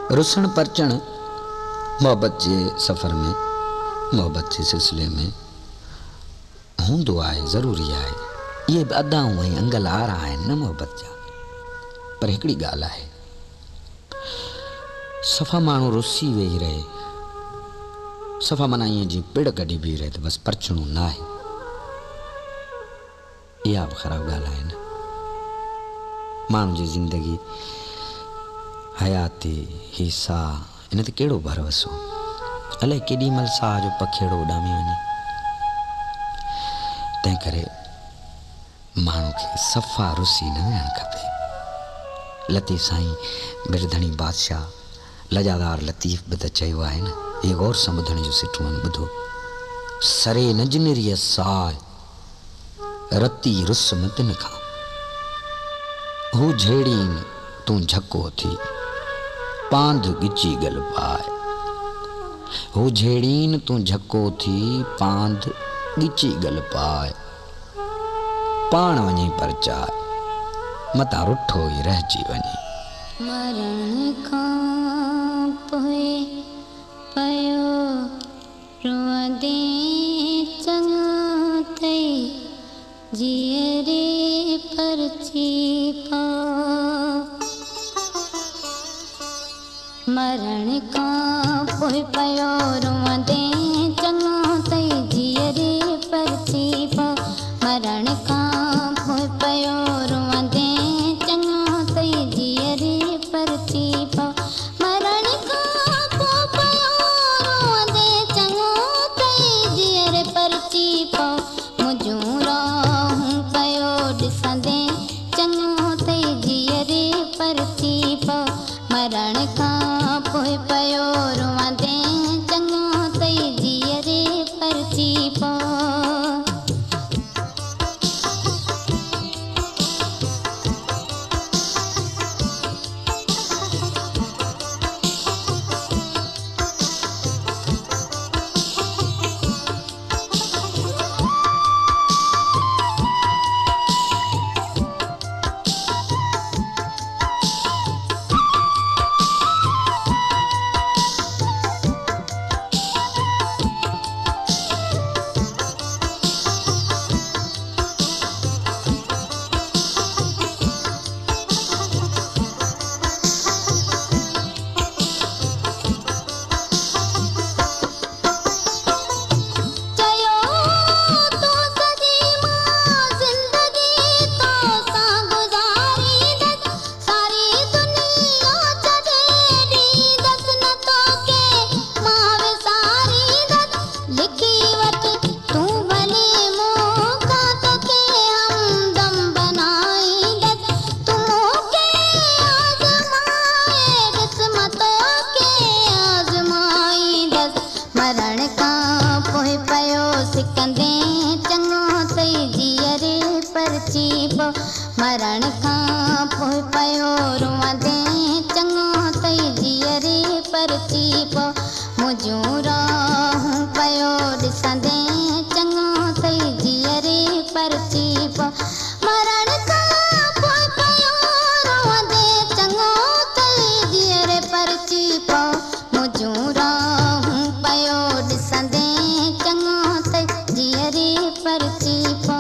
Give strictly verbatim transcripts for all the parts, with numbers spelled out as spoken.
रुसण परचण मोहब्बत जे सफ़र में, मोहब्बत जे सिलसिले में हूंदो आहे, ज़रूरी आहे। इहे बि अदाऊं ऐं अंगल आरा आहिनि न मोहब्बत जा। पर हिकिड़ी ॻाल्हि आहे, सफ़ा माण्हू रुसी वेही रहे, सफ़ा माना ईअं जीअं पिड़ कढी बीह रहे त बसि परचणो न आहे, इहा बि ख़राबु ॻाल्हि आहे न। माण्हू जी ज़िंदगी, हयाती, ही साह, इन ते कहिड़ो भरोसो, अलाए केॾी महिल साह जो पखेड़ो उॾामी वञे। तंहिं करे माण्हू खे सफ़ा रुसी न वेहणु खपे। लतीफ़ साईं बिरधणी बादशाह लजादार लतीफ़ बि त चयो आहे न, इहे गौर सां ॿुधण जो सिटूं आहिनि। ॿुधो, सरे नजनिरीअ साह रती रुस मतिन खां, हू झेड़ीन तूं झको थी पांध गिची गल पाए, हू झेड़ीन तूं झको थी पांध गिची गल पाए, पाण वञी परचाए मतां रुठो ई रहिजी वञे। मरण खां पोइ पयो रोंदे चङो तई जीअरे परची पा, मरण खां पोइ पयो रोंदे चङो तई जीअरे परची पा, मरण खां पोइ पयो रोंदे चङो तई जीअरे परची पा, मरण खां पोइ पयो रोंदे चङो तई जीअरे परची पा, मुंहिंजूं राहूं कयो ॾिसंदे चङो तई जीअरे परची पा, मरण खां पोइ पयो रोंदे चङो तई जीअरे परची पा। मरण खां पोइ पयो रोंदे चङो तई जीअरे परची पो, मुंहिंजूं राहूं पयो ॾिसंदे चङो तई जीअरे परची पो, मरण खां पोइ पयो रोंदे चङो तई जीअरे परची पो, मुंहिंजूं राहूं पयो ॾिसंदे चङो तई जीअरे परची पो।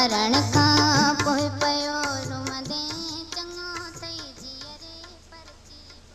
मरण खां